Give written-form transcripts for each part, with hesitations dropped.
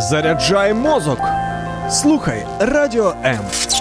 Заряджай мозок. Слухай Радіо М.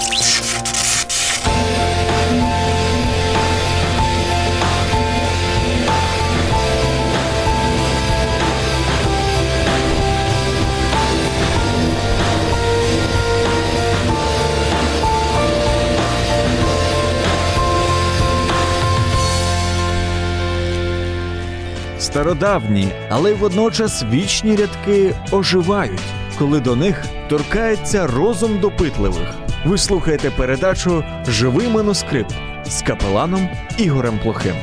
Стародавні, але водночас вічні рядки оживають, коли до них торкається розум допитливих. Ви слухаєте передачу «Живий манускрипт» з капеланом Ігорем Плохим.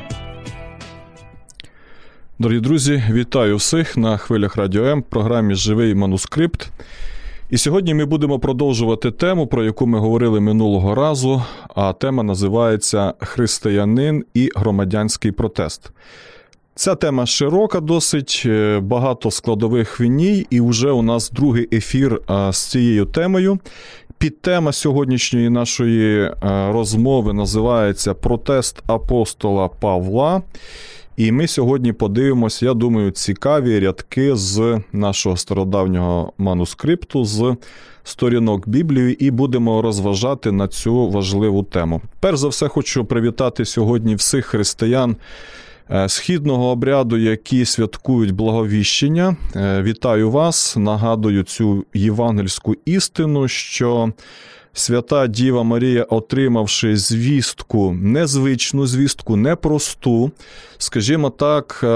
Дорогі друзі, вітаю всіх на хвилях Радіо М в програмі «Живий манускрипт». І сьогодні ми будемо продовжувати тему, про яку ми говорили минулого разу, а тема називається «Християнин і громадянський протест». Ця тема широка досить, багато складових в ній, і вже у нас другий ефір з цією темою. Підтема сьогоднішньої нашої розмови називається «Протест апостола Павла». І ми сьогодні подивимося, я думаю, цікаві рядки з нашого стародавнього манускрипту, з сторінок Біблії, і будемо розважати на цю важливу тему. Перш за все, хочу привітати сьогодні всіх християн східного обряду, які святкують Благовіщення. Вітаю вас, нагадую цю євангельську істину, що Свята Діва Марія, отримавши звістку, незвичну звістку, непросту, скажімо так,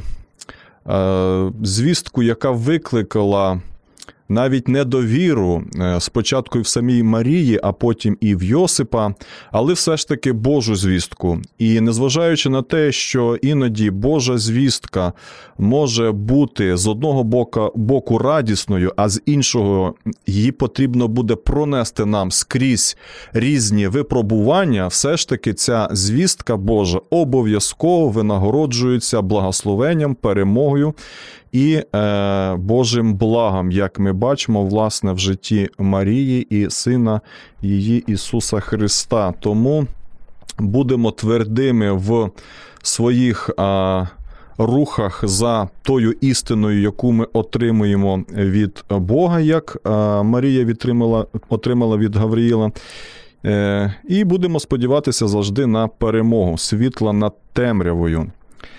звістку, яка викликала навіть недовіру спочатку і в самій Марії, а потім і в Йосипа, але все ж таки Божу звістку. І незважаючи на те, що іноді Божа звістка може бути з одного боку радісною, а з іншого її потрібно буде пронести нам скрізь різні випробування, все ж таки ця звістка Божа обов'язково винагороджується благословенням, перемогою і Божим благом, як ми бачимо, власне, в житті Марії і Сина її Ісуса Христа. Тому будемо твердими в своїх рухах за тою істиною, яку ми отримуємо від Бога, як Марія отримала від Гавриїла. І будемо сподіватися завжди на перемогу, світла над темрявою.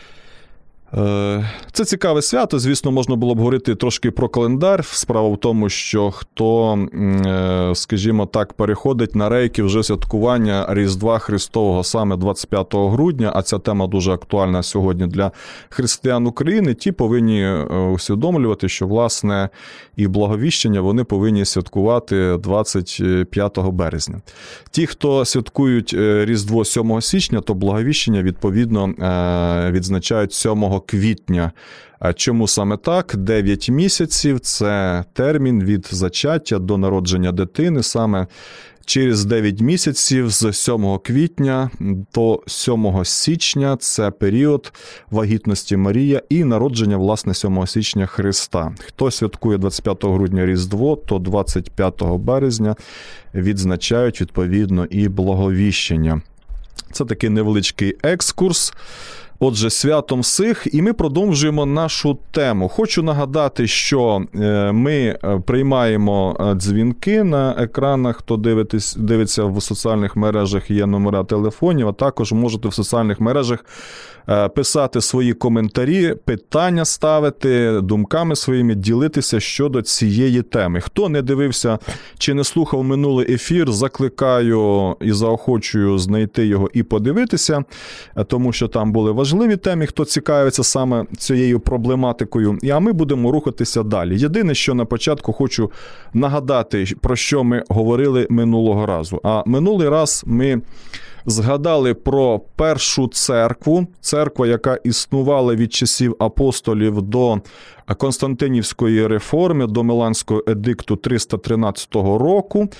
Це цікаве свято, звісно, можна було б говорити трошки про календар. Справа в тому, що хто, скажімо так, переходить на рейки вже святкування Різдва Христового саме 25 грудня, а ця тема дуже актуальна сьогодні для християн України, ті повинні усвідомлювати, що, власне, і Благовіщення вони повинні святкувати 25 березня. Ті, хто святкують Різдво 7 січня, то Благовіщення, відповідно, відзначають 7 квітня. Чому саме так? 9 місяців – це термін від зачаття до народження дитини. Саме через 9 місяців з 7 квітня до 7 січня – це період вагітності Марія і народження, власне, 7 січня Христа. Хто святкує 25 грудня Різдво, то 25 березня відзначають, відповідно, і Благовіщення. Це такий невеличкий екскурс. Отже, святом всіх, і ми продовжуємо нашу тему. Хочу нагадати, що ми приймаємо дзвінки на екранах, хто дивиться в соціальних мережах, є номера телефонів, а також можете в соціальних мережах писати свої коментарі, питання ставити, думками своїми ділитися щодо цієї теми. Хто не дивився чи не слухав минулий ефір, закликаю і заохочую знайти його і подивитися, тому що там були важливі теми, хто цікавиться саме цією проблематикою, а ми будемо рухатися далі. Єдине, що на початку хочу нагадати, про що ми говорили минулого разу. А минулий раз ми згадали про першу церкву, церква, яка існувала від часів апостолів до Константинівської реформи, до Міланського едикту 313 року.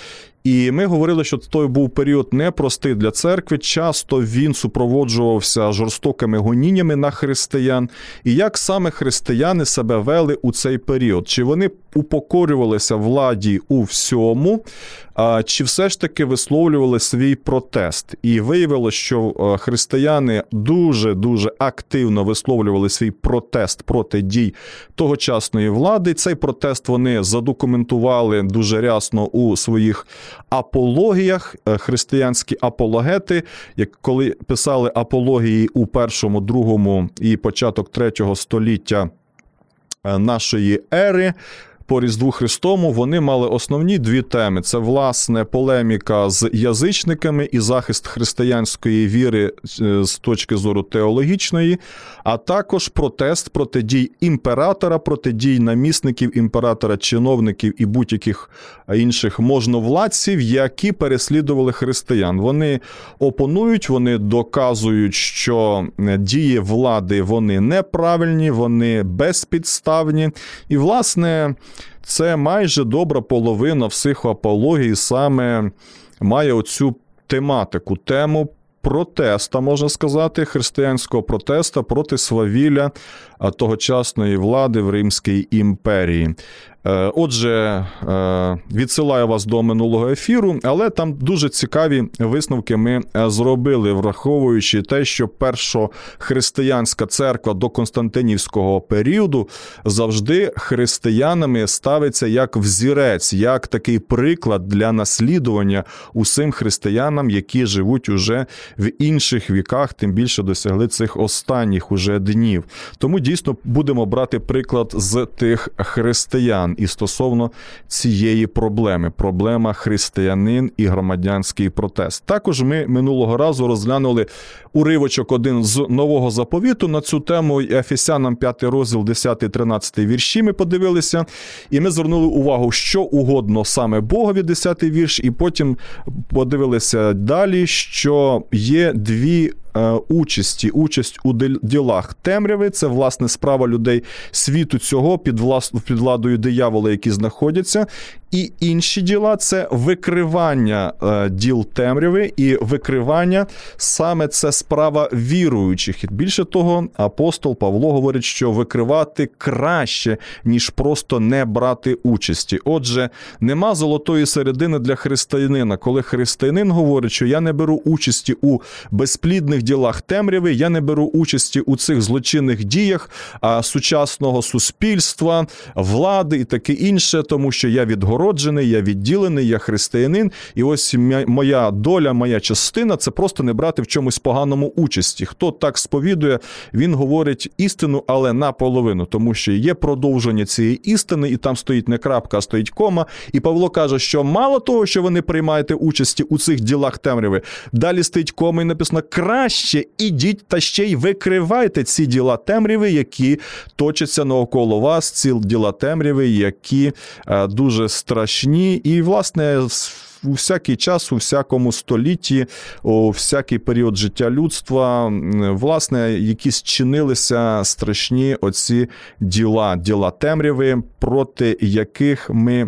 І ми говорили, що той був період непростий для церкви, часто він супроводжувався жорстокими гоніннями на християн. І як саме християни себе вели у цей період? Чи вони упокорювалися владі у всьому, чи все ж таки висловлювали свій протест? І виявилося, що християни дуже-дуже активно висловлювали свій протест проти дій тогочасної влади. Цей протест вони задокументували дуже рясно у своїх апологіях, християнські апологети, коли писали апології у 1, 2 і початок 3 століття нашої ери, по Різдву Христовому, вони мали основні 2 теми. Це, власне, полеміка з язичниками і захист християнської віри з точки зору теологічної, а також протест проти дій імператора, проти дій намісників імператора, чиновників і будь-яких інших можновладців, які переслідували християн. Вони опонують, вони доказують, що дії влади, вони неправильні, вони безпідставні. І, власне, це майже добра половина всіх апологій саме має оцю тематику, тему протеста, можна сказати, християнського протеста проти свавілля тогочасної влади в Римській імперії. Отже, відсилаю вас до минулого ефіру, але там дуже цікаві висновки ми зробили, враховуючи те, що першохристиянська церква до Константинівського періоду завжди християнами ставиться як взірець, як такий приклад для наслідування усім християнам, які живуть уже в інших віках, тим більше досягли цих останніх уже днів. Тому дійсно будемо брати приклад з тих християн і стосовно цієї проблеми. Проблема християнин і громадянський протест. Також ми минулого разу розглянули уривочок один з Нового Заповіту на цю тему. Ефесянам 5 розділ, 10-13 вірші ми подивилися. І ми звернули увагу, що угодно саме Богові, 10 вірш. І потім подивилися далі, що є 2 участь у ділах темряви, це, власне, справа людей світу цього під владою диявола, які знаходяться, і інші діла – це викривання діл темряви, і викривання саме це справа віруючих. І більше того, апостол Павло говорить, що викривати краще, ніж просто не брати участі. Отже, нема золотої середини для християнина. Коли християнин говорить, що я не беру участі у безплідних ділах темряви, я не беру участі у цих злочинних діях сучасного суспільства, влади і таке інше, тому що я відгороджений, я відділений, я християнин, і ось моя доля, моя частина – це просто не брати в чомусь поганому участі. Хто так сповідує, він говорить істину, але наполовину, тому що є продовження цієї істини, і там стоїть не крапка, а стоїть кома. І Павло каже, що мало того, що ви не приймаєте участі у цих ділах темряви, далі стоїть кома і написано «краще ідіть та ще й викривайте ці діла темряви, які точаться навколо вас, ці діла темряви, які дуже страшні». І, власне, у всякий час, у всякому столітті, у всякий період життя людства, власне, якісь чинилися страшні оці діла темряви, проти яких ми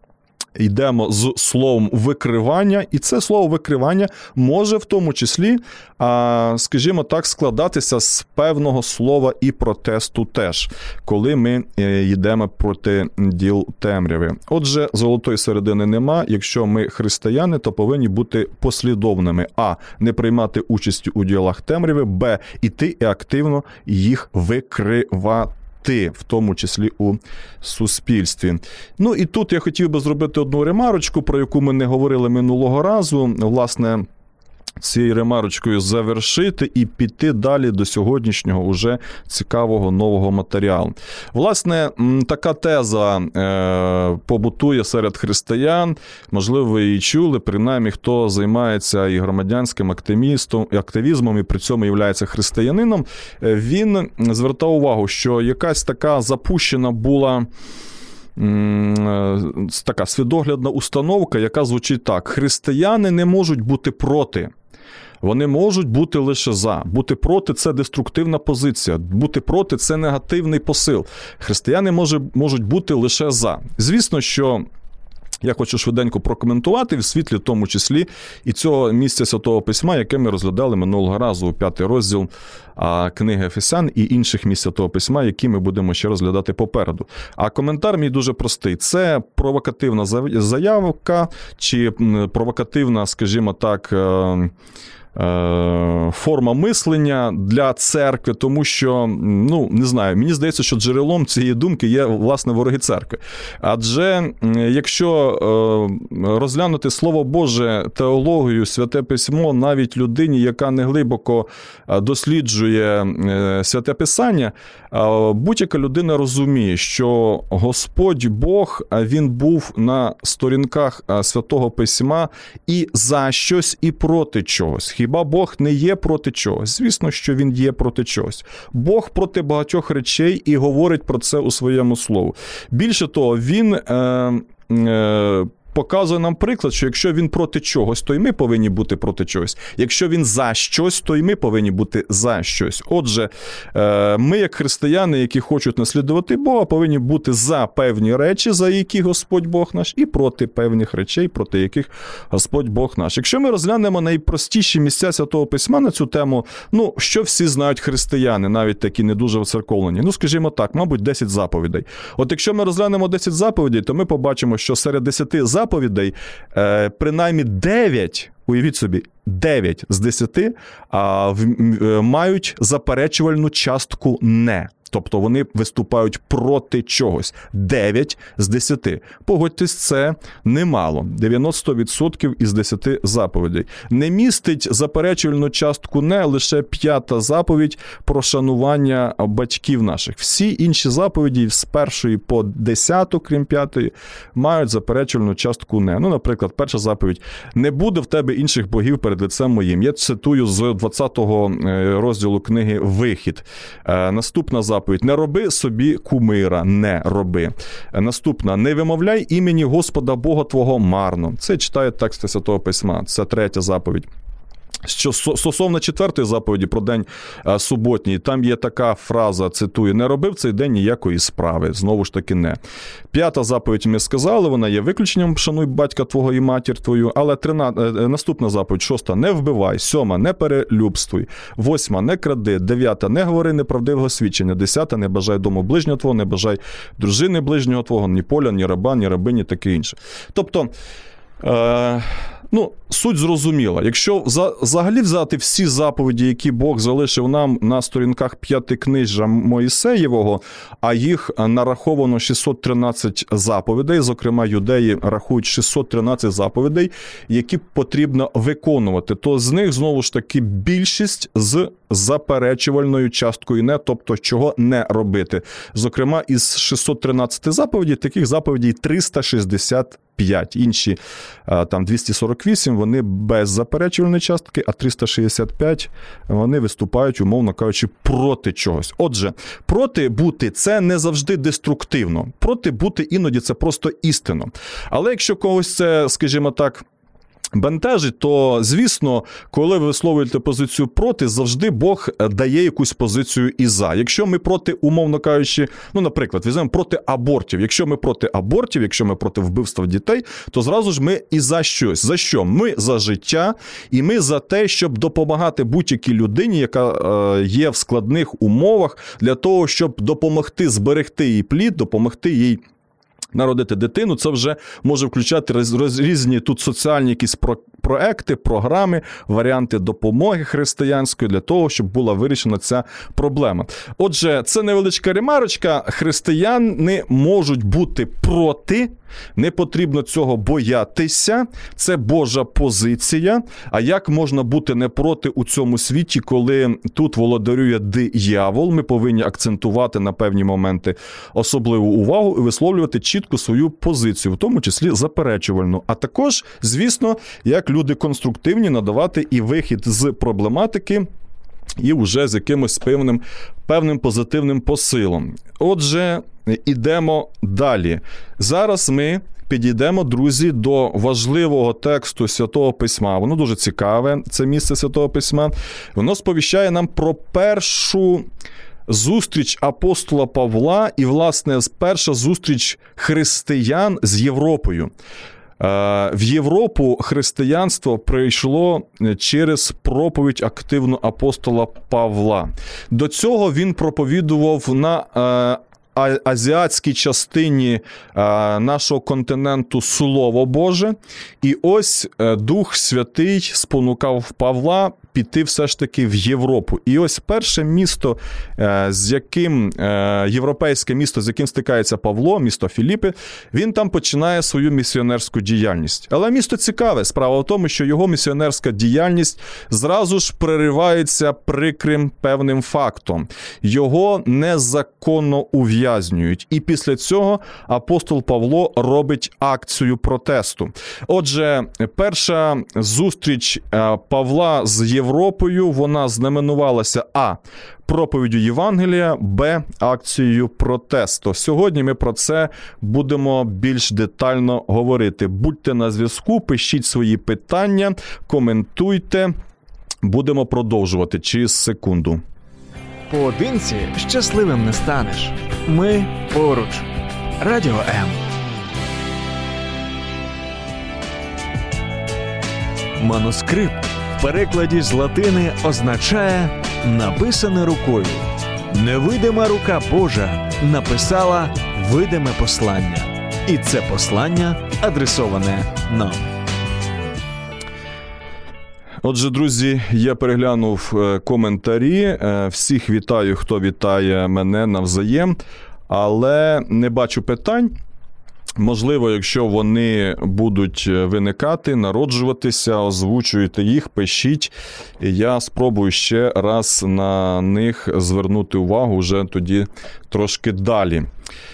йдемо з словом викривання, і це слово викривання може в тому числі, скажімо так, складатися з певного слова і протесту теж, коли ми йдемо проти діл темряви. Отже, золотої середини нема. Якщо ми християни, то повинні бути послідовними. А. Не приймати участі у ділах темряви. Б. Іти і активно їх викривати, в тому числі у суспільстві. Ну і тут я хотів би зробити одну ремарочку, про яку ми не говорили минулого разу. Власне, цією ремарочкою завершити і піти далі до сьогоднішнього уже цікавого нового матеріалу. Власне, така теза побутує серед християн, можливо, ви її чули, принаймні, хто займається і громадянським активізмом і при цьому є християнином, він звертав увагу, що якась така запущена була така свідоглядна установка, яка звучить так: християни не можуть бути проти. Вони можуть бути лише за. Бути проти – це деструктивна позиція. Бути проти – це негативний посил. Християни можуть бути лише за. Звісно, що я хочу швиденько прокоментувати в світлі, в тому числі, і цього місця Святого Письма, яке ми розглядали минулого разу у 5 розділ книги Ефесян і інших місць Святого Письма, які ми будемо ще розглядати попереду. А коментар мій дуже простий. Це провокативна заявка чи провокативна, скажімо так, форма мислення для церкви, тому що, не знаю, мені здається, що джерелом цієї думки є, власне, вороги церкви. Адже якщо розглянути Слово Боже, теологію, Святе Письмо, навіть людині, яка не глибоко досліджує Святе Писання, будь-яка людина розуміє, що Господь Бог, Він був на сторінках Святого Письма і за щось, і проти чогось. Хіба Бог не є проти чогось? Звісно, що Він є проти чогось. Бог проти багатьох речей і говорить про це у своєму слову. Більше того, Він показує нам приклад, що якщо він проти чогось, то й ми повинні бути проти чогось. Якщо він за щось, то й ми повинні бути за щось. Отже, ми, як християни, які хочуть наслідувати Бога, повинні бути за певні речі, за які Господь Бог наш, і проти певних речей, проти яких Господь Бог наш. Якщо ми розглянемо найпростіші місця Святого Письма на цю тему, що всі знають християни, навіть такі не дуже оцерковлені? Скажімо так, мабуть, 10 заповідей. От якщо ми розглянемо 10 заповідей, то ми побачимо, що серед 10 заповідей, принаймні 9, уявіть собі, 9 з 10 мають заперечувальну частку «не». Тобто вони виступають проти чогось. 9 з 10. Погодьтесь, це немало. 90% із 10 заповідей. Не містить заперечувальну частку «не» лише 5 заповідь про шанування батьків наших. Всі інші заповіді з 1 по 10, крім 5, мають заперечувальну частку «не». Наприклад, перша заповідь: «Не буде в тебе інших богів перед лицем моїм». Я цитую з 20-го розділу книги «Вихід». Наступна заповідь: «Не роби собі кумира», не роби. Наступна: «Не вимовляй імені Господа Бога твого марно». Це читає тексти Святого Письма. Це 3-я заповідь. Що стосовно 4-ї заповіді про день суботній, там є така фраза, цитую: «Не роби в цей день ніякої справи». Знову ж таки, не. 5-та заповідь ми сказали, вона є виключенням: «Шануй батька твого і матір твою». Але наступна заповідь, 6-та: «Не вбивай». 7-та: «Не перелюбствуй». 8-та: «Не кради». 9-та: «Не говори неправдивого свідчення». 10-та: «Не бажай дому ближнього твого, не бажай дружини ближнього твого, ні поля, ні раба, ні рабині», таке інше. Тобто, суть зрозуміла. Якщо взагалі взяти всі заповіді, які Бог залишив нам на сторінках 5-книжжя Моїсеєвого, а їх нараховано 613 заповідей, зокрема, юдеї рахують 613 заповідей, які потрібно виконувати, то з них, знову ж таки, більшість з заперечувальною часткою «не», тобто чого не робити. Зокрема, із 613 заповідей, таких заповідей 365. Інші, там 248, вони без заперечувальної частки, а 365 вони виступають, умовно кажучи, проти чогось. Отже, проти бути – це не завжди деструктивно. Проти бути іноді – це просто істинно. Але якщо когось це, скажімо так, бентежить, то, звісно, коли ви висловлюєте позицію проти, завжди Бог дає якусь позицію і за. Якщо ми проти, умовно кажучи, наприклад, візьмемо проти абортів. Якщо ми проти абортів, якщо ми проти вбивства дітей, то зразу ж ми і за щось. За що? Ми за життя, і ми за те, щоб допомагати будь-якій людині, яка є в складних умовах, для того, щоб допомогти зберегти їй плід, допомогти їй народити дитину. Це вже може включати різні тут соціальні якісь проекти, програми, варіанти допомоги християнської для того, щоб була вирішена ця проблема. Отже, це невеличка ремарочка. Християни можуть бути проти, не потрібно цього боятися, це Божа позиція. А як можна бути не проти у цьому світі, коли тут володарює диявол? Ми повинні акцентувати на певні моменти особливу увагу і висловлювати чітко свою позицію, в тому числі заперечувальну. А також, звісно, як люди конструктивні, надавати і вихід з проблематики, і вже з якимось певним позитивним посилом. Отже, ідемо далі. Зараз ми підійдемо, друзі, до важливого тексту Святого Письма. Воно дуже цікаве, це місце Святого Письма. Воно сповіщає нам про першу зустріч апостола Павла і, власне, перша зустріч християн з Європою. В Європу християнство прийшло через проповідь активну апостола Павла. До цього він проповідував на азіатській частині нашого континенту Слово Боже. І ось Дух Святий спонукав Павла піти все ж таки в Європу. І ось перше місто, європейське місто, з яким стикається Павло, місто Філіпи, він там починає свою місіонерську діяльність. Але місто цікаве. Справа в тому, що його місіонерська діяльність зразу ж переривається прикрим певним фактом. Його незаконно ув'язнюють. І після цього апостол Павло робить акцію протесту. Отже, перша зустріч Павла з Європою, вона знаменувалася проповіддю Євангелія, акцією протесту. Сьогодні ми про це будемо більш детально говорити. Будьте на зв'язку, пишіть свої питання, коментуйте. Будемо продовжувати через секунду. Поодинці щасливим не станеш. Ми поруч. Радіо М. Манускрипт в перекладі з латини означає «написане рукою». Невидима рука Божа написала видиме послання. І це послання адресоване нам. Отже, друзі, я переглянув коментарі. Всіх вітаю, хто вітає мене навзаєм. Але не бачу питань. Можливо, якщо вони будуть виникати, народжуватися, озвучуйте їх, пишіть. І я спробую ще раз на них звернути увагу вже тоді трошки далі.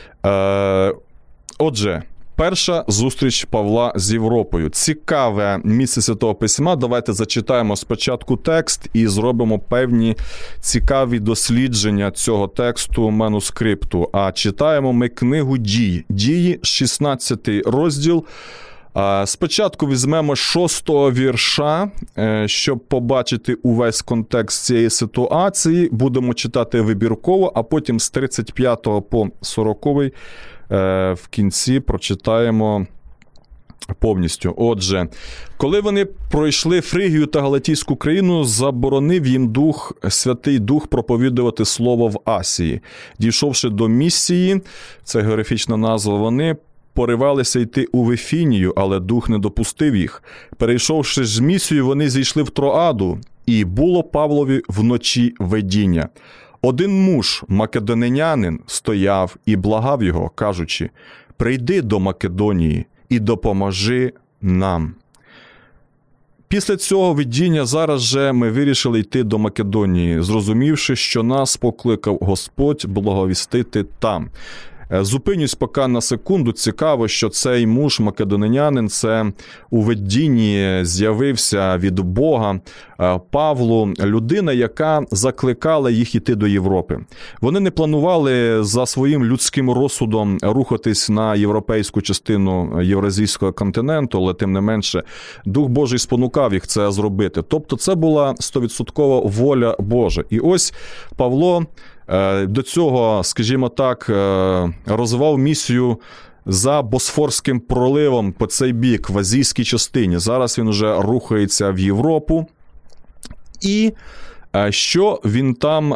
Отже, перша зустріч Павла з Європою. Цікаве місце Святого Письма. Давайте зачитаємо спочатку текст і зробимо певні цікаві дослідження цього тексту манускрипту. А читаємо ми книгу «Дії». Дії, 16 розділ. Спочатку візьмемо 6-го вірша, щоб побачити увесь контекст цієї ситуації. Будемо читати вибірково, а потім з 35 по 40 в кінці прочитаємо повністю. Отже, коли вони пройшли Фригію та Галатійську країну, заборонив їм Святий Дух проповідувати слово в Асії. Дійшовши до Місії, це географічна назва, вони поривалися йти у Вифінію, але Дух не допустив їх. Перейшовши з Місією, вони зійшли в Троаду, і було Павлові вночі видіння. Один муж, македонянин, стояв і благав його, кажучи: «Прийди до Македонії і допоможи нам». Після цього видіння зараз же ми вирішили йти до Македонії, зрозумівши, що нас покликав Господь благовістити там. Зупинюсь поки на секунду. Цікаво, що цей муж, македонянин, це у видінні з'явився від Бога Павлу, людина, яка закликала їх іти до Європи. Вони не планували за своїм людським розсудом рухатись на європейську частину Євразійського континенту, але тим не менше Дух Божий спонукав їх це зробити. Тобто це була 100% воля Божа. І ось Павло до цього, скажімо так, розвивав місію за Босфорським проливом по цей бік, в азійській частині. Зараз він вже рухається в Європу. І що він там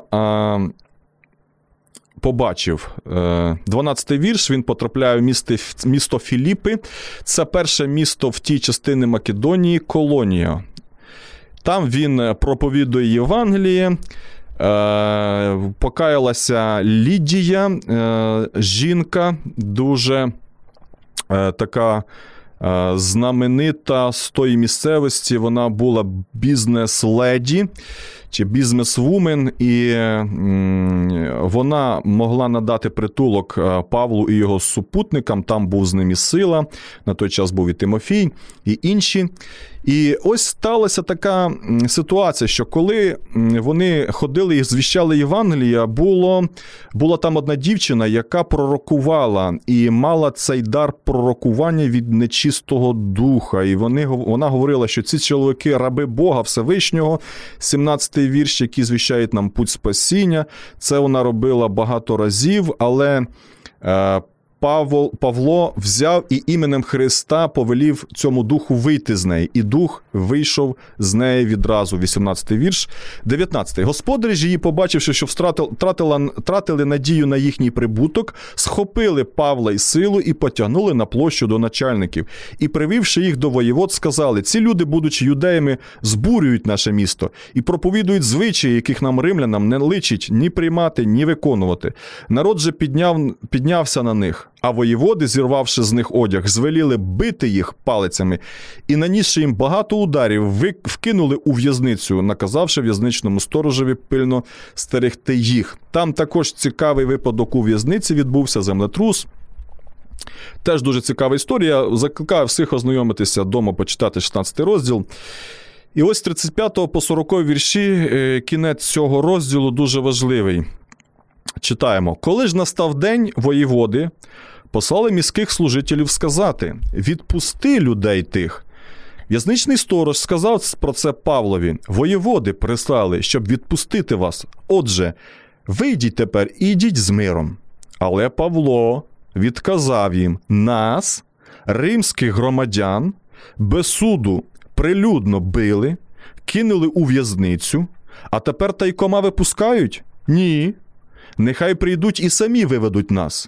побачив? 12-й вірш, він потрапляє в місто Філіпи. Це перше місто в тій частині Македонії, Колонія. Там він проповідує Євангеліє. Покаялася Лідія, жінка, дуже така знаменита з тої місцевості. Вона була бізнес-леді чи бізнес-вумен, і вона могла надати притулок Павлу і його супутникам. Там був з ними Сила, на той час був і Тимофій, і інші. І ось сталася така ситуація, що коли вони ходили і звіщали Євангелія, була там одна дівчина, яка пророкувала і мала цей дар пророкування від нечистого духа. І вона говорила, що ці чоловіки – раби Бога Всевишнього, 17 17-й вірш, які звіщають нам путь спасіння. Це вона робила багато разів, але Павло взяв і іменем Христа повелів цьому духу вийти з неї. І дух вийшов з неї відразу. 18-й вірш. 19-й. Господарі ж її, побачивши, що втратили надію на їхній прибуток, схопили Павла і Силу і потягнули на площу до начальників. І, привівши їх до воєвод, сказали: ці люди, будучи юдеями, збурюють наше місто і проповідують звичаї, яких нам, римлянам, не личить ні приймати, ні виконувати. Народ же піднявся на них. А воєводи, зірвавши з них одяг, звеліли бити їх палицями і, нанісши їм багато ударів, вкинули у в'язницю, наказавши в'язничному сторожеві пильно стерегти їх. Там також цікавий випадок у в'язниці відбувся, землетрус. Теж дуже цікава історія. Закликаю всіх ознайомитися вдома, почитати 16 розділ. І ось з 35 по 40 вірші кінець цього розділу дуже важливий. Читаємо. «Коли ж настав день, воєводи послали міських служителів сказати: відпусти людей тих. В'язничний сторож сказав про це Павлові: воєводи прислали, щоб відпустити вас. Отже, вийдіть тепер і йдіть з миром. Але Павло відказав їм: нас, римських громадян, без суду прилюдно били, кинули у в'язницю, а тепер тайкома випускають? Ні. Нехай прийдуть і самі виведуть нас».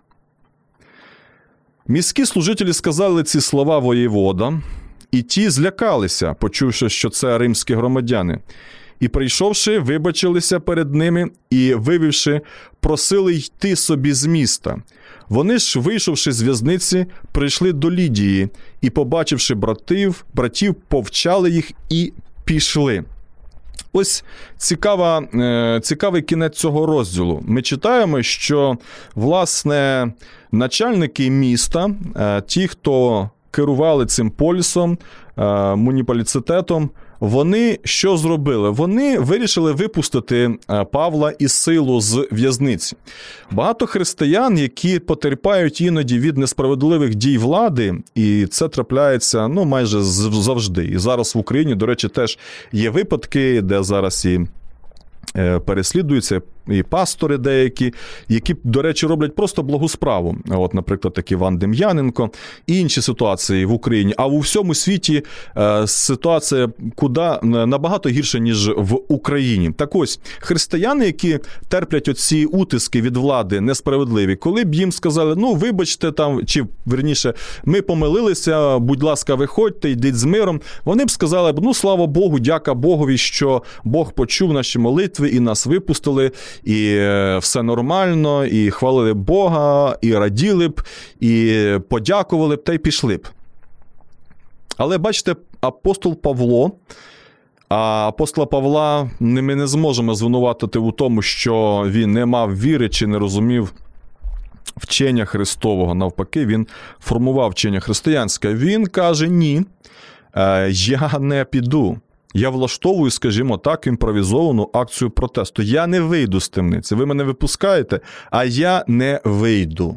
Міські служителі сказали ці слова воєводам, і ті злякалися, почувши, що це римські громадяни. І, прийшовши, вибачилися перед ними і, вивівши, просили йти собі з міста. Вони ж, вийшовши з в'язниці, прийшли до Лідії і, побачивши братів, повчали їх і пішли. Ось цікавий кінець цього розділу. Ми читаємо, що, власне, начальники міста, ті, хто керували цим полісом, муніципалітетом, вони що зробили? Вони вирішили випустити Павла і Силу з в'язниці. Багато християн, які потерпають іноді від несправедливих дій влади, і це трапляється майже завжди. І зараз в Україні, до речі, теж є випадки, де зараз і переслідуються і пастори деякі, які, до речі, роблять просто благу справу. От, наприклад, такий Іван Дем'яненко і інші ситуації в Україні. А у всьому світі ситуація набагато гірша, ніж в Україні. Так ось, християни, які терплять оці утиски від влади несправедливі, коли б їм сказали: вибачте там, чи, верніше, ми помилилися, будь ласка, виходьте, йдіть з миром, вони б сказали: слава Богу, дяка Богові, що Бог почув наші молитви і нас випустили, і все нормально, і хвалили Бога, і раділи б, і подякували б, та й пішли б. Але, бачите, апостол Павло, а апостола Павла ми не зможемо звинуватити у тому, що він не мав віри чи не розумів вчення Христового. Навпаки, він формував вчення християнське. Він каже: ні, я не піду. Я влаштовую, скажімо так, імпровізовану акцію протесту. Я не вийду з темниці. Ви мене випускаєте, а я не вийду.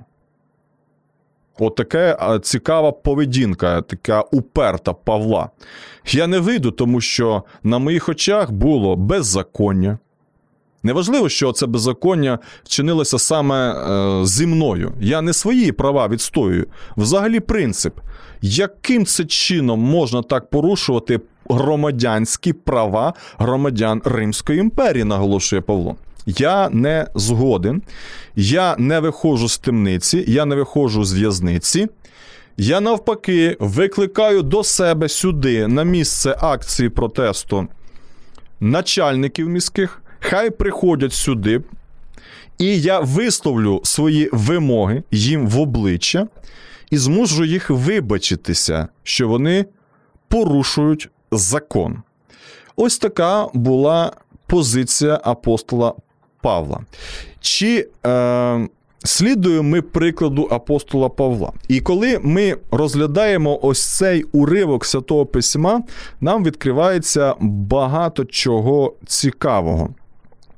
От така цікава поведінка, така уперта Павла. Я не вийду, тому що на моїх очах було беззаконня. Неважливо, що це беззаконня вчинилося саме зі мною. Я не свої права відстоюю. Взагалі принцип. Яким це чином можна так порушувати громадянські права громадян Римської імперії, наголошує Павло. Я не згоден, я не виходжу з темниці, я не виходжу з в'язниці. Я навпаки викликаю до себе сюди, на місце акції протесту, начальників міських, хай приходять сюди, і я висловлю свої вимоги їм в обличчя і змушу їх вибачитися, що вони порушують закон. Ось така була позиція апостола Павла. Чи слідуємо ми прикладу апостола Павла? І коли ми розглядаємо ось цей уривок Святого Письма, нам відкривається багато чого цікавого.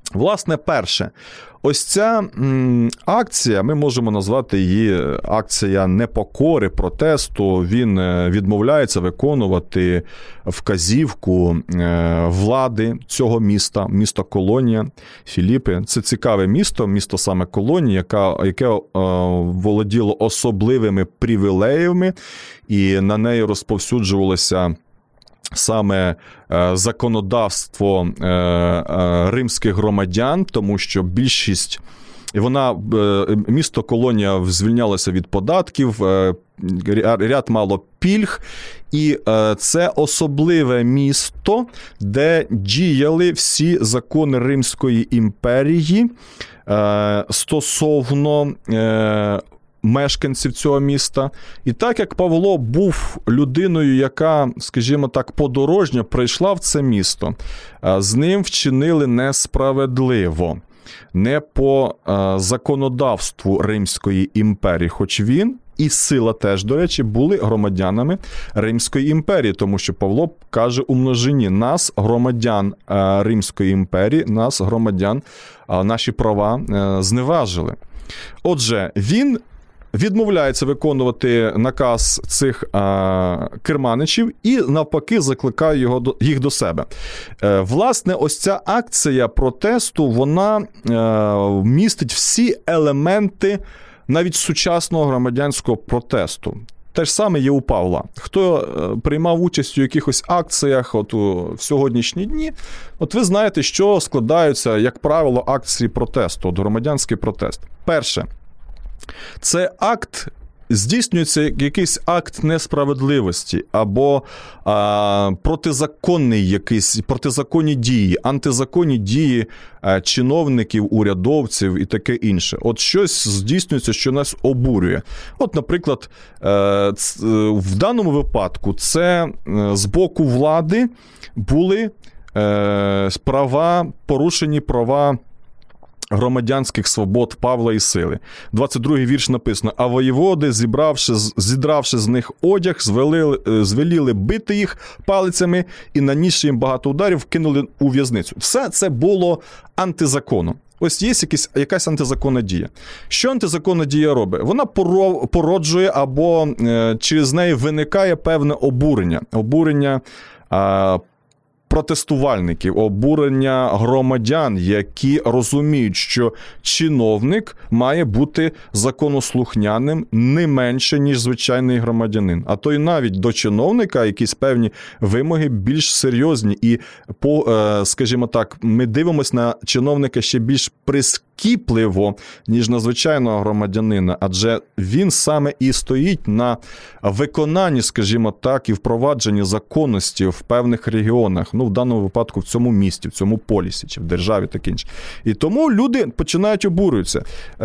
Власне, перше, ось ця акція, ми можемо назвати її акція непокори, протесту. Він відмовляється виконувати вказівку влади цього міста, місто Колонія, Філіпи. Це цікаве місто саме Колонія, яке володіло особливими привілеями, і на неї розповсюджувалося саме законодавство римських громадян, тому що більшість, місто Колонія звільнялося від податків, ряд мало пільг, і це особливе місто, де діяли всі закони Римської імперії стосовно мешканців цього міста. І так як Павло був людиною, яка, скажімо так, подорожньо прийшла в це місто, з ним вчинили несправедливо, не по законодавству Римської імперії, хоч він і Сила теж, до речі, були громадянами Римської імперії, тому що Павло каже у множині: нас, громадян Римської імперії, нас, громадян, наші права зневажили. Отже, він відмовляється виконувати наказ цих керманичів і, навпаки, закликає їх до себе. Власне, ось ця акція протесту, вона містить всі елементи навіть сучасного громадянського протесту. Те ж саме є у Павла. Хто приймав участь у якихось акціях в сьогоднішні дні, ви знаєте, що складаються, як правило, акції протесту, громадянський протест. Перше, це здійснюється якийсь акт несправедливості або протизаконні дії, антизаконні дії чиновників, урядовців і таке інше. От щось здійснюється, що нас обурює. От, наприклад, в даному випадку це з боку влади були порушені права громадянських свобод Павла і Сили. 22-й вірш написано: «А воєводи, зідравши з них одяг, звеліли бити їх палицями і, нанісши їм багато ударів, кинули у в'язницю». Все це було антизаконно. Ось є якась антизаконна дія. Що антизаконна дія робить? Вона породжує або через неї виникає певне обурення. Обурення протестувальників, обурення громадян, які розуміють, що чиновник має бути законослухняним не менше, ніж звичайний громадянин. А то й навіть до чиновника якісь певні вимоги більш серйозні. І, скажімо так, ми дивимося на чиновника ще більш прискіпливо, ніж на звичайного громадянина, адже він саме і стоїть на виконанні, скажімо так, і впровадженні законності в певних регіонах, в даному випадку в цьому місті, в цьому полісі, чи в державі, таке інше. І тому люди починають обурюватися.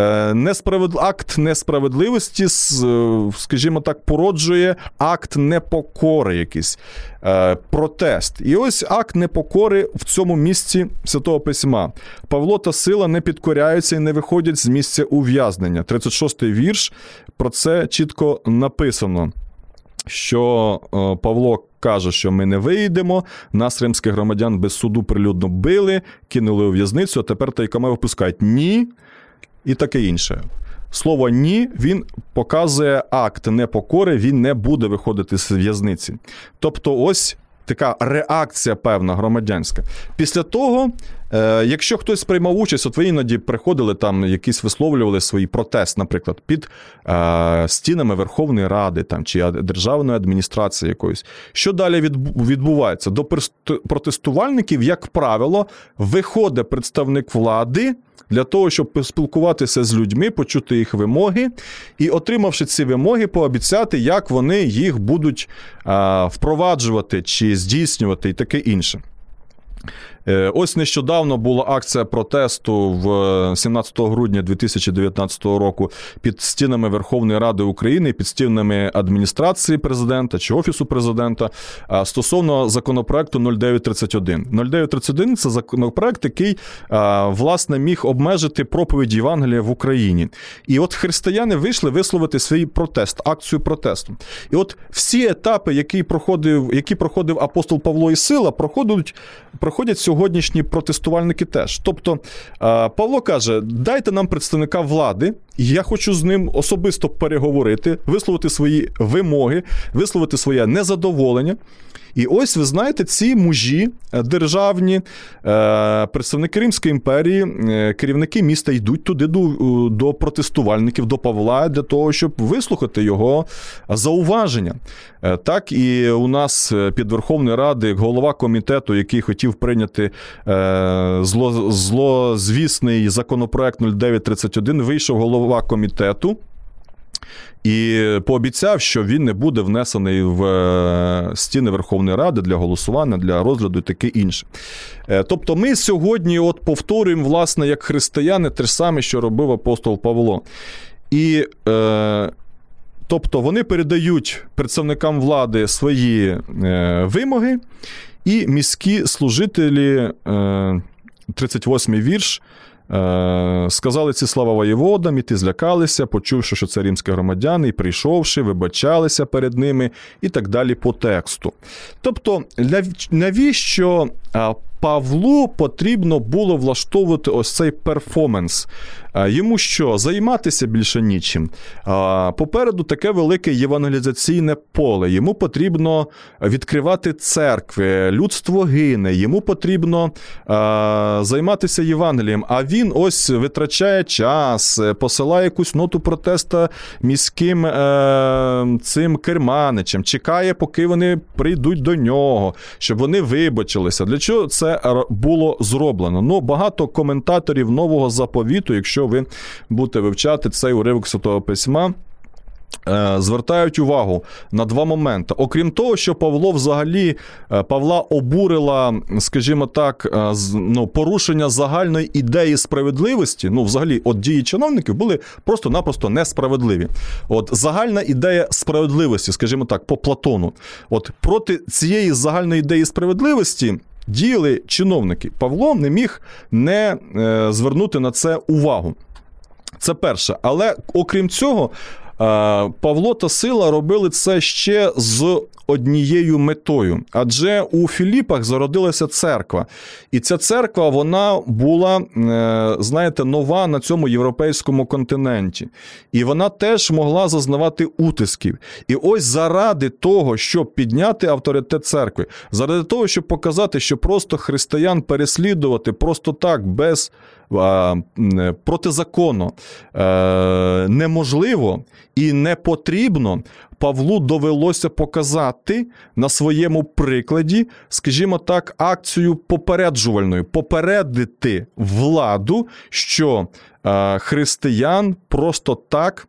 Акт несправедливості, скажімо так, породжує акт непокори якийсь, протест. І ось акт непокори в цьому місці Святого Письма. Павло та Сила не підкоряються і не виходять з місця ув'язнення. 36-й вірш, про це чітко написано, що Павло каже, що ми не вийдемо, нас, римських громадян, без суду прилюдно били, кинули у в'язницю, а тепер тайками випускають. Ні, і таке інше. Слово «ні», він показує акт непокори, він не буде виходити з в'язниці. Тобто ось така реакція певна громадянська. Після того, якщо хтось приймав участь, от ви іноді приходили там, якісь висловлювали свій протест, наприклад, під стінами Верховної Ради там, чи державної адміністрації якоїсь. Що далі відбувається? До протестувальників, як правило, виходить представник влади для того, щоб поспілкуватися з людьми, почути їх вимоги і, отримавши ці вимоги, пообіцяти, як вони їх будуть впроваджувати чи здійснювати і таке інше. Ось нещодавно була акція протесту 17 грудня 2019 року під стінами Верховної Ради України, під стінами адміністрації президента чи Офісу президента стосовно законопроекту 0931. 0931 – це законопроект, який, власне, міг обмежити проповідь Євангелія в Україні. І от християни вийшли висловити свій протест, акцію протесту. І от всі етапи, які проходив апостол Павло і Сила, проходять сьогодні сьогоднішні протестувальники теж. Тобто Павло каже, дайте нам представника влади, я хочу з ним особисто переговорити, висловити свої вимоги, висловити своє незадоволення. І ось, ви знаєте, ці мужі державні, представники Римської імперії, керівники міста йдуть туди до протестувальників, до Павла, для того, щоб вислухати його зауваження. Так і у нас під Верховною Радою голова комітету, який хотів прийняти злозвісний законопроект 0931, вийшов голова комітету, і пообіцяв, що він не буде внесений в стіни Верховної Ради для голосування, для розгляду і таке інше. Тобто ми сьогодні повторюємо, власне, як християни, те ж саме, що робив апостол Павло. І тобто вони передають представникам влади свої вимоги, і міські служителі, 38-й вірш, сказали ці слова воєводам, і ті злякалися, почувши, що це римські громадяни, і прийшовши, вибачалися перед ними, і так далі по тексту. Тобто, навіщо Павлу потрібно було влаштовувати ось цей перформанс? Йому що, займатися більше нічим? Попереду таке велике євангелізаційне поле. Йому потрібно відкривати церкви, людство гине, йому потрібно займатися Євангелієм. А він ось витрачає час, посилає якусь ноту протесту міським цим керманичам, чекає, поки вони прийдуть до нього, щоб вони вибачилися. Для чого це було зроблено? Ну, багато коментаторів Нового Заповіту, якщо ви будете вивчати цей уривок Святого Письма, звертають увагу на два моменти. Окрім того, що Павла обурила, скажімо так, порушення загальної ідеї справедливості, взагалі, дії чиновників були просто-напросто несправедливі. Загальна ідея справедливості, скажімо так, по Платону. Проти цієї загальної ідеї справедливості діяли чиновники. Павло не міг не звернути на це увагу. Це перше. Але, окрім цього, Павло та Сила робили це ще з однією метою. Адже у Філіпах зародилася церква. І ця церква, вона була, знаєте, нова на цьому європейському континенті. І вона теж могла зазнавати утисків. І ось заради того, щоб підняти авторитет церкви, заради того, щоб показати, що просто християн переслідувати просто так, протизаконно неможливо і не потрібно, Павлу довелося показати на своєму прикладі, скажімо так, акцію попереджувальною, попередити владу, що християн просто так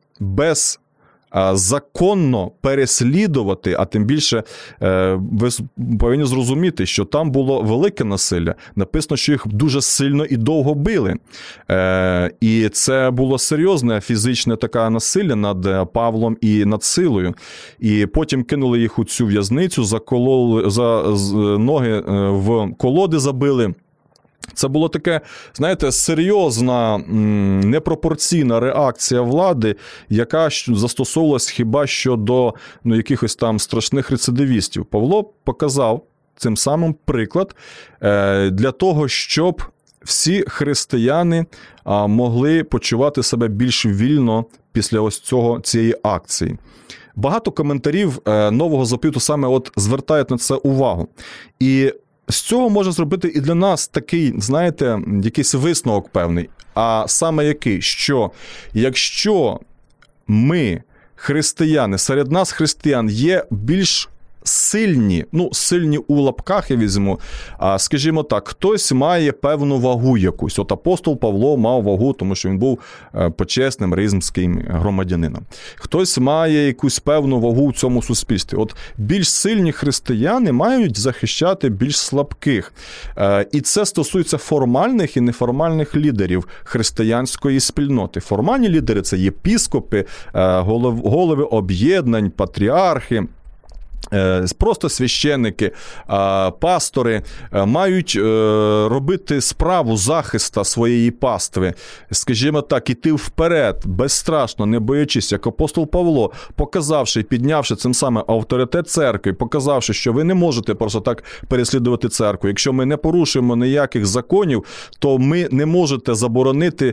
законно переслідувати, а тим більше ви повинні зрозуміти, що там було велике насилля. Написано, що їх дуже сильно і довго били. І це було серйозне фізичне таке насилля над Павлом і над Силою. І потім кинули їх у цю в'язницю, закололи, ноги в колоди забили. Це було таке, знаєте, серйозна, непропорційна реакція влади, яка застосовувалась хіба що до якихось там страшних рецидивістів. Павло показав цим самим приклад для того, щоб всі християни могли почувати себе більш вільно після цієї акції. Багато коментарів Нового Заповіту саме звертають на це увагу. І з цього можна зробити і для нас такий, знаєте, якийсь висновок певний. А саме який? Що якщо ми, християни, серед нас християн є більш сильні, сильні у лапках я візьму, скажімо так, хтось має певну вагу якусь. Апостол Павло мав вагу, тому що він був почесним римським громадянином. Хтось має якусь певну вагу в цьому суспільстві. Більш сильні християни мають захищати більш слабких. І це стосується формальних і неформальних лідерів християнської спільноти. Формальні лідери – це єпіскопи, голови об'єднань, патріархи, просто священники, пастори мають робити справу захиста своєї пастви, скажімо так, іти вперед, безстрашно, не боячись, як апостол Павло, показавши, піднявши цим самим авторитет церкви, показавши, що ви не можете просто так переслідувати церкву. Якщо ми не порушуємо ніяких законів, то ми не можете заборонити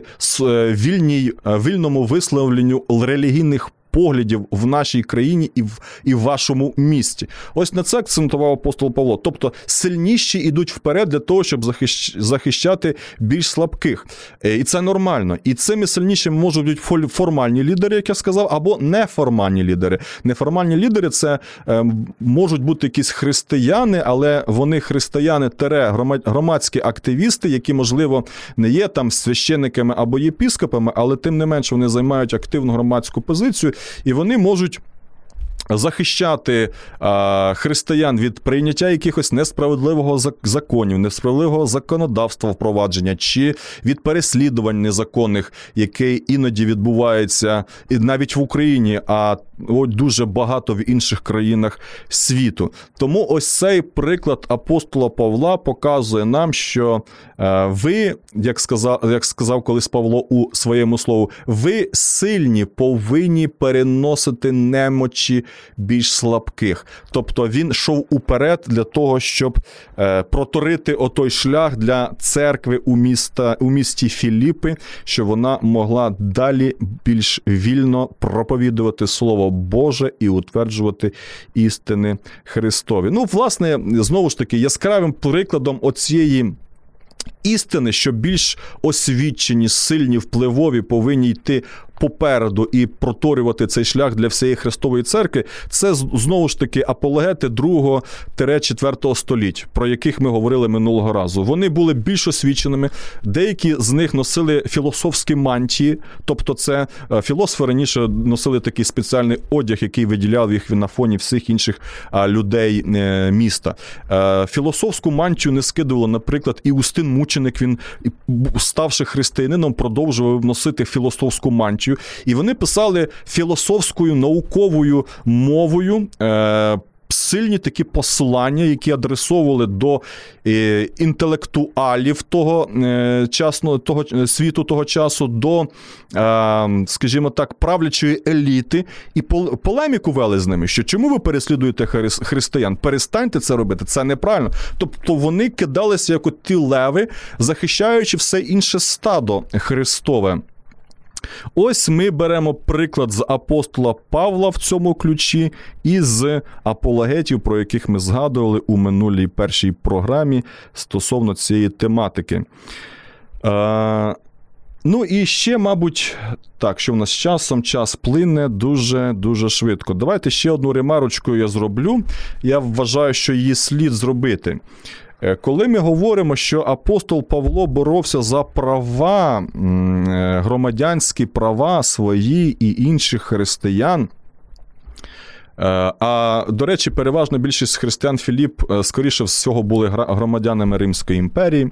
вільному висловленню релігійних поглядів в нашій країні і в вашому місті. Ось на це акцентував апостол Павло. Тобто сильніші йдуть вперед для того, щоб захищати більш слабких. І це нормально. І цими сильнішими можуть бути формальні лідери, як я сказав, або неформальні лідери. Неформальні лідери – це можуть бути якісь християни, але вони християни-громадські активісти, які, можливо, не є там священниками або єпіскопами, але тим не менше вони займають активну громадську позицію, і вони можуть захищати християн від прийняття якихось несправедливого законів, несправедливого законодавства впровадження, чи від переслідувань незаконних, яке іноді відбувається і навіть в Україні, а дуже багато в інших країнах світу. Тому ось цей приклад апостола Павла показує нам, що ви, як сказав колись Павло у своєму слову, ви сильні повинні переносити немочі більш слабких. Тобто він йшов уперед для того, щоб проторити отой шлях для церкви у місті Філіппи, щоб вона могла далі більш вільно проповідувати Слово Боже і утверджувати істини Христові. Ну, власне, знову ж таки, яскравим прикладом оцієї істини, що більш освічені, сильні, впливові повинні йти попереду і проторювати цей шлях для всієї Христової церкви, це, знову ж таки, апологети 2-4 століть, про яких ми говорили минулого разу. Вони були більш освіченими, деякі з них носили філософські мантії, тобто це філософи раніше носили такий спеціальний одяг, який виділяв їх на фоні всіх інших людей міста. Філософську мантію не скидувало, наприклад, Іустин Мученик, він, ставши християнином, продовжував носити філософську мантію. І вони писали філософською, науковою мовою сильні такі послання, які адресовували до інтелектуалів того світу того часу, до, скажімо так, правлячої еліти, і полеміку вели з ними, що чому ви переслідуєте християн? Перестаньте це робити, це неправильно. Тобто вони кидалися як ті леви, захищаючи все інше стадо Христове. Ось ми беремо приклад з апостола Павла в цьому ключі і з апологетів, про яких ми згадували у минулій першій програмі стосовно цієї тематики. Ну і ще, мабуть, так, що в нас з часом, час плине дуже швидко. Давайте ще одну ремарочку я зроблю. Я вважаю, що її слід зробити. Коли ми говоримо, що апостол Павло боровся за права, громадянські права свої і інших християн, а, до речі, переважна більшість християн Філіп, скоріше всього, були громадянами Римської імперії.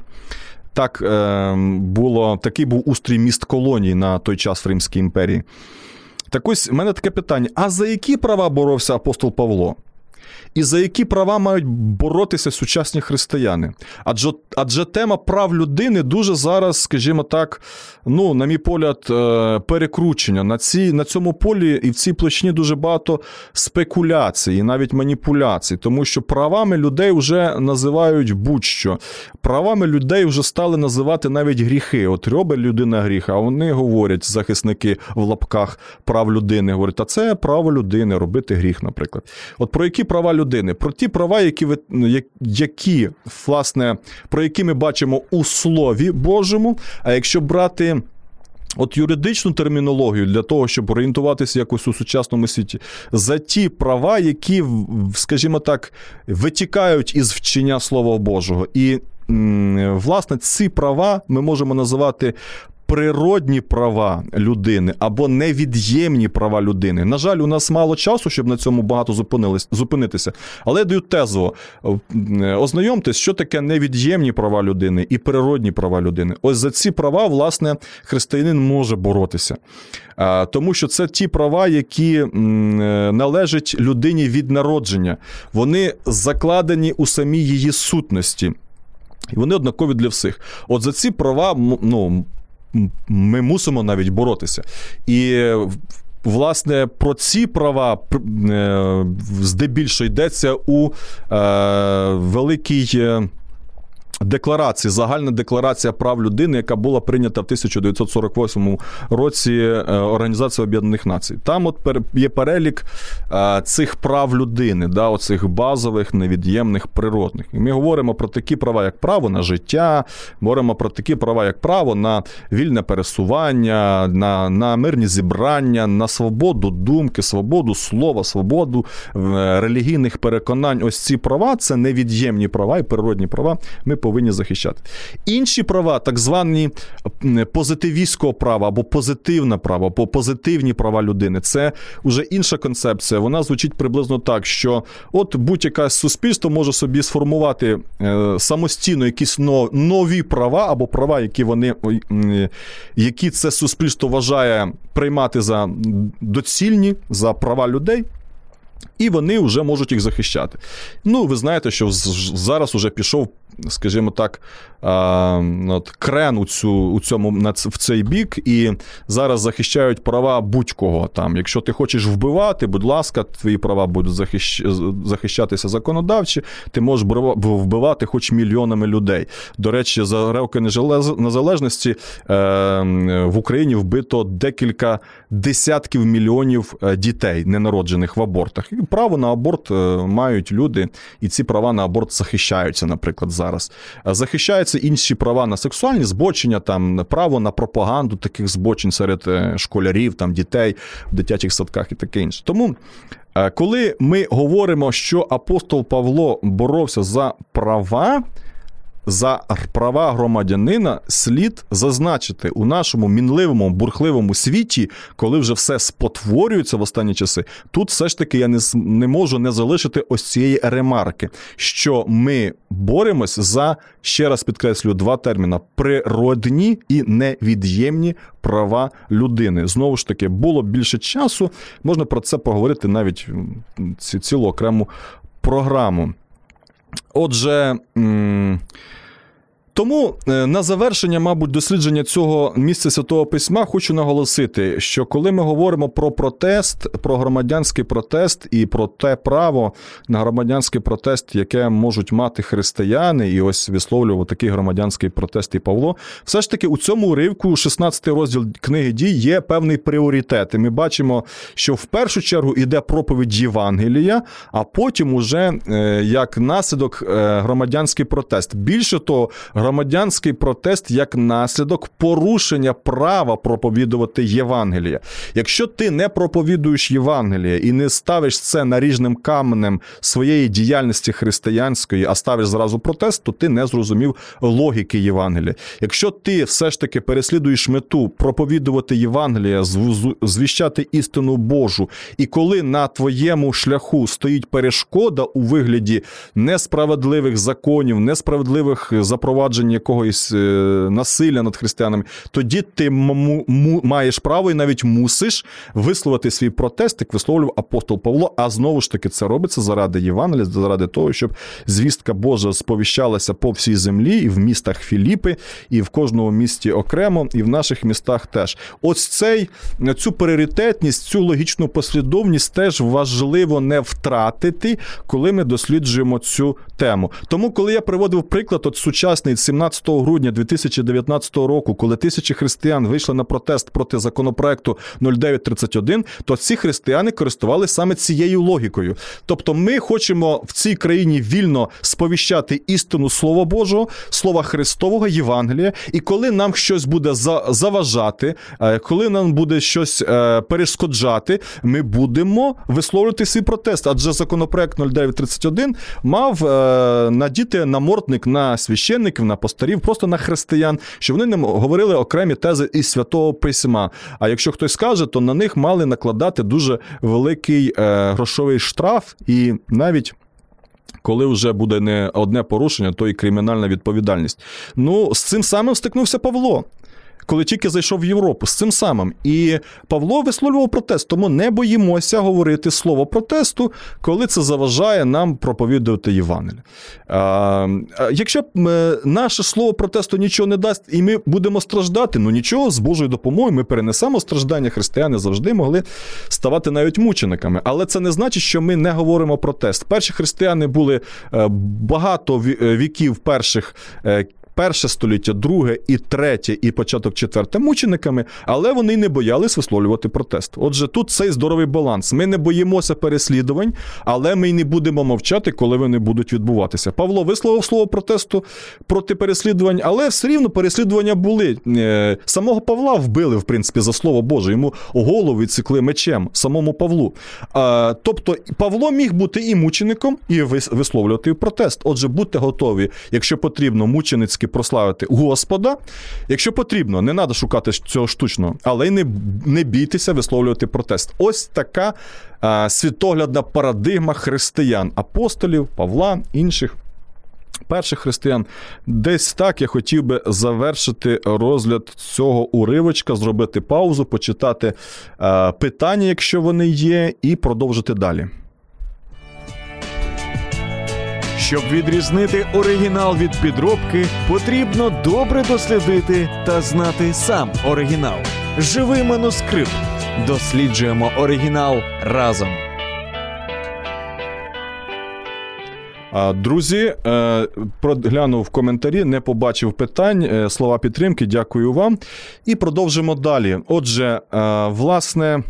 Такий був устрій міст колоній на той час в Римській імперії. Так ось, в мене таке питання, а за які права боровся апостол Павло? І за які права мають боротися сучасні християни? Адже тема прав людини дуже зараз, скажімо так, ну, на мій погляд, перекручення. На цьому полі і в цій площині дуже багато спекуляцій і навіть маніпуляцій, тому що правами людей вже називають будь-що. Правами людей вже стали називати навіть гріхи. От робить людина гріх, а вони говорять, захисники в лапках прав людини, говорять, а це право людини, робити гріх, наприклад. От про які права людини? Про ті права, про які ми бачимо у Слові Божому, а якщо брати от юридичну термінологію для того, щоб орієнтуватися якось у сучасному світі, за ті права, які, скажімо так, витікають із вчення Слова Божого. І, власне, ці права ми можемо називати природні права людини або невід'ємні права людини. На жаль, у нас мало часу, щоб на цьому багато зупинитися. Але я даю тезу. Ознайомтесь, що таке невід'ємні права людини і природні права людини. Ось за ці права, власне, християнин може боротися. Тому що це ті права, які належать людині від народження. Вони закладені у самій її сутності. І вони однакові для всіх. От за ці права, ми мусимо навіть боротися. І, власне, про ці права здебільшого йдеться у великій декларації, загальна декларація прав людини, яка була прийнята в 1948 році Організацією Об'єднаних Націй. Там от є перелік цих прав людини, оцих базових, невід'ємних, природних. І ми говоримо про такі права, як право на життя, говоримо про такі права, як право на вільне пересування, на мирні зібрання, на свободу думки, свободу слова, свободу релігійних переконань. Ось ці права – це невід'ємні права і природні права. Ми повинні захищати. Інші права, так звані позитивістського права, або позитивне право, або позитивні права людини, це вже інша концепція. Вона звучить приблизно так, що от будь-яке суспільство може собі сформувати самостійно якісь нові права, або права, які це суспільство вважає приймати за доцільні, за права людей, і вони вже можуть їх захищати. Ви знаєте, що зараз уже пішов, скажімо так, крен в цей бік, і зараз захищають права будь-кого. Якщо ти хочеш вбивати, будь ласка, твої права будуть захищатися законодавчо, ти можеш вбивати хоч мільйонами людей. До речі, за роки незалежності в Україні вбито декілька десятків мільйонів дітей, ненароджених в абортах. І право на аборт мають люди, і ці права на аборт захищаються, наприклад, зараз. Захищаються інші права на сексуальні збочення, право на пропаганду таких збочень серед школярів, дітей в дитячих садках і таке інше. Тому, коли ми говоримо, що апостол Павло боровся за права громадянина, слід зазначити, у нашому мінливому, бурхливому світі, коли вже все спотворюється в останні часи, тут все ж таки я не можу не залишити ось цієї ремарки, що ми боремось за, ще раз підкреслюю, два терміни – природні і невід'ємні права людини. Знову ж таки, було більше часу, можна про це поговорити навіть цілу окрему програму. Отже, тому на завершення, мабуть, дослідження цього місця Святого Письма хочу наголосити, що коли ми говоримо про протест, про громадянський протест і про те право на громадянський протест, яке можуть мати християни, і ось висловлював такий громадянський протест і Павло, все ж таки у цьому уривку, 16 розділ книги Дій, є певний пріоритет. І ми бачимо, що в першу чергу йде проповідь Євангелія, а потім уже як наслідок громадянський протест. Більше того, громадянський протест як наслідок порушення права проповідувати Євангелія. Якщо ти не проповідуєш Євангелія і не ставиш це наріжним каменем своєї діяльності християнської, а ставиш зразу протест, то ти не зрозумів логіки Євангелія. Якщо ти все ж таки переслідуєш мету проповідувати Євангелія, звіщати істину Божу, і коли на твоєму шляху стоїть перешкода у вигляді несправедливих законів, несправедливих запроваджень якогось насилля над християнами, тоді ти маєш право і навіть мусиш висловити свій протест, як висловлював апостол Павло, а знову ж таки це робиться заради Євангелія, заради того, щоб звістка Божа сповіщалася по всій землі, і в містах Філіпи, і в кожному місті окремо, і в наших містах теж. Ось цю пріоритетність, цю логічну послідовність теж важливо не втратити, коли ми досліджуємо цю тему. Тому, коли я приводив приклад сучасний 17 грудня 2019 року, коли тисячі християн вийшли на протест проти законопроекту 0931, то ці християни користувалися саме цією логікою. Тобто ми хочемо в цій країні вільно сповіщати істину Слова Божого, Слова Христового, Євангелія, і коли нам щось буде заважати, коли нам буде щось перешкоджати, ми будемо висловлювати свій протест. Адже законопроект 0931 мав надіти намордник на священників, на пастирів, просто на християн, що вони не говорили окремі тези із Святого Письма. А якщо хтось скаже, то на них мали накладати дуже великий грошовий штраф, і навіть коли вже буде не одне порушення, то і кримінальна відповідальність. Ну, з цим самим стикнувся Павло, коли тільки зайшов в Європу, з цим самим. І Павло висловлював протест, тому не боїмося говорити слово протесту, коли це заважає нам проповідувати Євангеліє. Якщо наше слово протесту нічого не дасть, і ми будемо страждати, ну нічого, з Божою допомогою ми перенесемо страждання. Християни завжди могли ставати навіть мучениками. Але це не значить, що ми не говоримо протест. Перші християни були багато віків перше століття, друге і третє, і початок четверте мучениками, але вони не боялись висловлювати протест. Отже, тут цей здоровий баланс. Ми не боїмося переслідувань, але ми й не будемо мовчати, коли вони будуть відбуватися. Павло висловив слово протесту проти переслідувань, але все рівно переслідування були. Самого Павла вбили, в принципі, за слово Боже. Йому голову відсікли мечем, самому Павлу. Тобто Павло міг бути і мучеником, і висловлювати протест. Отже, будьте готові, якщо потрібно, мученицьки прославити Господа. Якщо потрібно, не треба шукати цього штучного, але й не бійтеся висловлювати протест. Ось така світоглядна парадигма християн, апостолів, Павла, інших перших християн. Десь так я хотів би завершити розгляд цього уривочка, зробити паузу, почитати питання, якщо вони є, і продовжити далі. Щоб відрізнити оригінал від підробки, потрібно добре дослідити та знати сам оригінал. Живий манускрипт. Досліджуємо оригінал разом. Друзі, проглянув коментарі, не побачив питань, слова підтримки, дякую вам. І продовжимо далі. Отже, власне,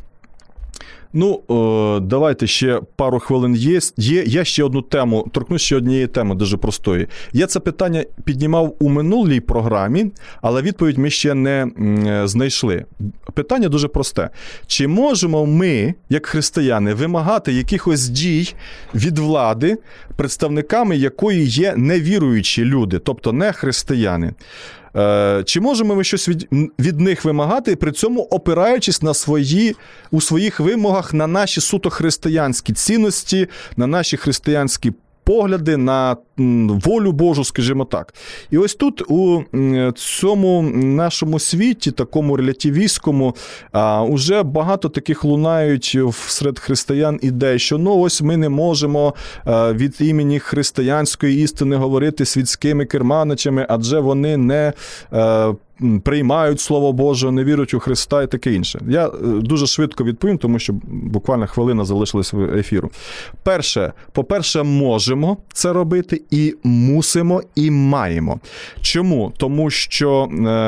давайте ще пару хвилин є. Я ще одну тему, торкнусь ще однієї теми, дуже простої. Я це питання піднімав у минулій програмі, але відповідь ми ще не знайшли. Питання дуже просте. Чи можемо ми, як християни, вимагати якихось дій від влади, представниками якої є невіруючі люди, тобто не християни? Чи можемо ми щось від них вимагати, при цьому опираючись у своїх вимогах на наші суто християнські цінності, на наші християнські погляди, на волю Божу, скажімо так. І ось тут у цьому нашому світі, такому релятивістському, уже багато таких лунають серед християн ідей, що ось ми не можемо від імені християнської істини говорити світськими керманичами, адже вони не приймають Слово Боже, не вірять у Христа і таке інше. Я дуже швидко відповім, тому що буквально хвилина залишилась в ефіру. По-перше, можемо це робити і мусимо, і маємо. Чому? Тому що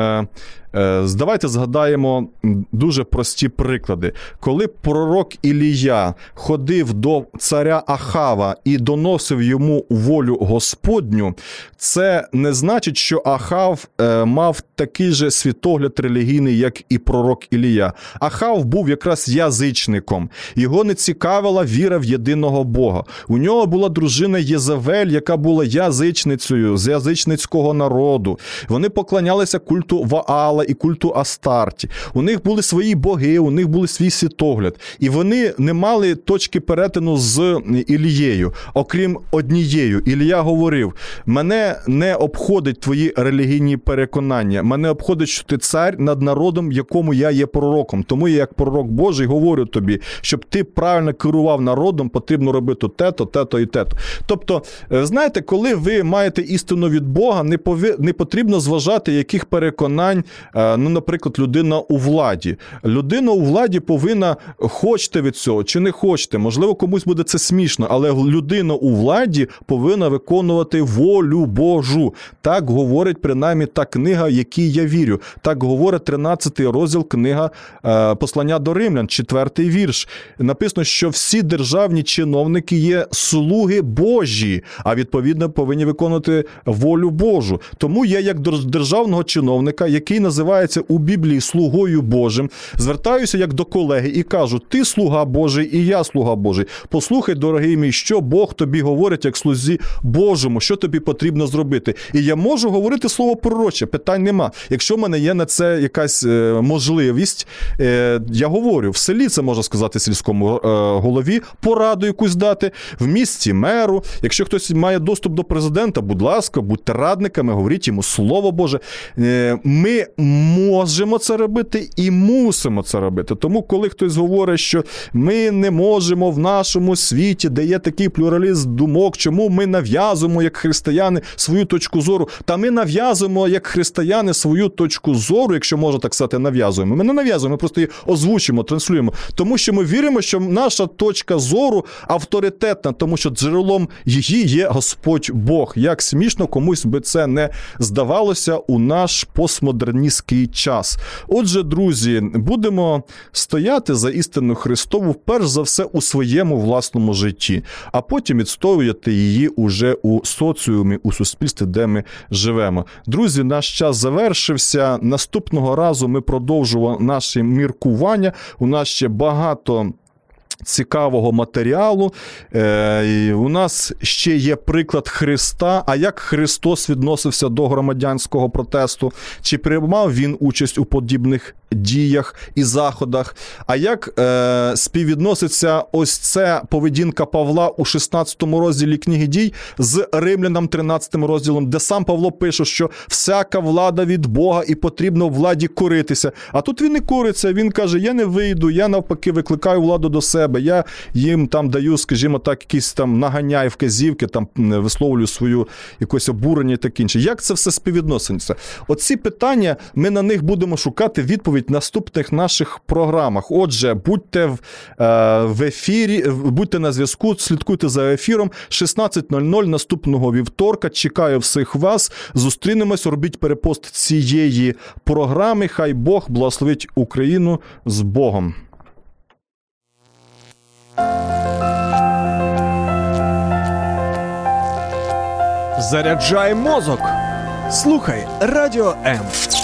давайте згадаємо дуже прості приклади. Коли пророк Ілія ходив до царя Ахава і доносив йому волю Господню, це не значить, що Ахав мав такий же світогляд релігійний, як і пророк Ілія. Ахав був якраз язичником. Його не цікавила віра в єдиного Бога. У нього була дружина Єзавель, яка була язичницею, з язичницького народу. Вони поклонялися культу Ваала і культу Астарті. У них були свої боги, у них був свій світогляд. І вони не мали точки перетину з Ілією, окрім однією. Ілія говорив: мене не обходить твої релігійні переконання, мене обходить, що ти цар над народом, якому я є пророком. Тому я, як пророк Божий, говорю тобі, щоб ти правильно керував народом, потрібно робити те-то, те-то і те-то. Тобто, знаєте, коли ви маєте істину від Бога, не потрібно зважати, яких переконань, наприклад, людина у владі. Людина у владі повинна, хочете від цього чи не хочете, можливо, комусь буде це смішно, але людина у владі повинна виконувати волю Божу. Так говорить, принаймні, та книга, якій я вірю. Так говорить 13-й розділ книга Послання до Римлян, 4-й вірш. Написано, що всі державні чиновники є слуги Божі, а відповідно повинні виконувати волю Божу. Тому я, як державного чиновника, який називає називається у Біблії слугою Божим, звертаюся як до колеги і кажу: ти слуга Божий і я слуга Божий. Послухай, дорогий мій, що Бог тобі говорить як слузі Божому, що тобі потрібно зробити. І я можу говорити слово пророче, питань нема. Якщо в мене є на це якась можливість, я говорю, в селі це можна сказати сільському голові, пораду якусь дати, в місті меру. Якщо хтось має доступ до президента, будь ласка, будьте радниками, говоріть йому слово Боже. Ми можемо це робити і мусимо це робити. Тому, коли хтось говорить, що ми не можемо в нашому світі, де є такий плюралізм думок, чому ми нав'язуємо, як християни, свою точку зору. Та ми нав'язуємо, як християни, свою точку зору, якщо можна так сказати, нав'язуємо. Ми не нав'язуємо, ми просто її озвучимо, транслюємо. Тому що ми віримо, що наша точка зору авторитетна, тому що джерелом її є Господь Бог. Як смішно комусь би це не здавалося у наш постмодерністський час. Отже, друзі, будемо стояти за істину Христову, перш за все, у своєму власному житті, а потім відстоювати її уже у соціумі, у суспільстві, де ми живемо. Друзі, наш час завершився. Наступного разу ми продовжуємо наші міркування. У нас ще багато цікавого матеріалу. У нас ще є приклад Христа, а як Христос відносився до громадянського протесту, чи приймав він участь у подібних діях і заходах, а як співвідноситься ось це поведінка Павла у 16 розділі книги Дій з Римлянам 13 розділом, де сам Павло пише, що всяка влада від Бога і потрібно владі коритися. А тут він не кориться, він каже: я не вийду, я навпаки викликаю владу до себе, я їм там даю, скажімо так, якісь там наганяю вказівки, там висловлюю свою якось обурення і таке інше. Як це все співвідноситься? Оці питання, ми на них будемо шукати відповідь в наступних наших програмах. Отже, будьте в ефірі, будьте на зв'язку, слідкуйте за ефіром 16:00 наступного вівторка. Чекаю всіх вас. Зустрінемось, робіть перепост цієї програми. Хай Бог благословить Україну. З Богом. Заряджай мозок. Слухай Радіо М.